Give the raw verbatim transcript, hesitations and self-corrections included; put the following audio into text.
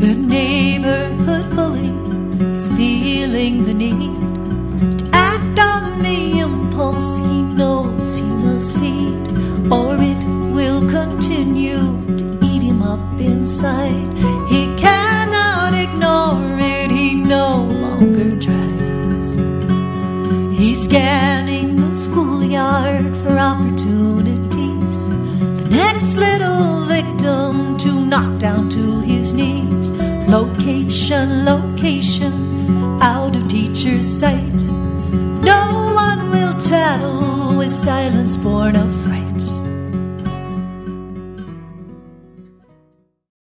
The neighborhood bully is feeling the need to act on the impulse he knows he must feed, or it will continue to eat him up inside. He cannot ignore it, he no longer tries. He's scanning the schoolyard for opportunities, the next little victim to knock down to his knees. Location, location, out of teacher's sight. No one will tattle with silence born of fright.